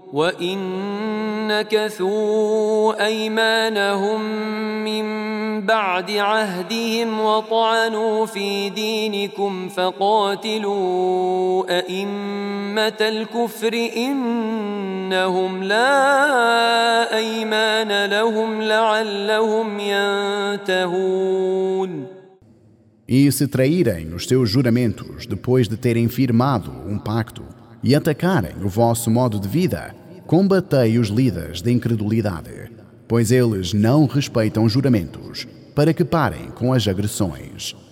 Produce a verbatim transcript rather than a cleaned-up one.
وإن نكثوا أيمانهم من بعد عهدهم وطعنوا في دينكم فقاتلوا أئمة الكفر إنهم لا أيمان لهم لعلهم ينتهون. E se traírem os seus juramentos depois de terem firmado um pacto e atacarem o vosso modo de vida, combatei os líderes de incredulidade, pois eles não respeitam juramentos, para que parem com as agressões.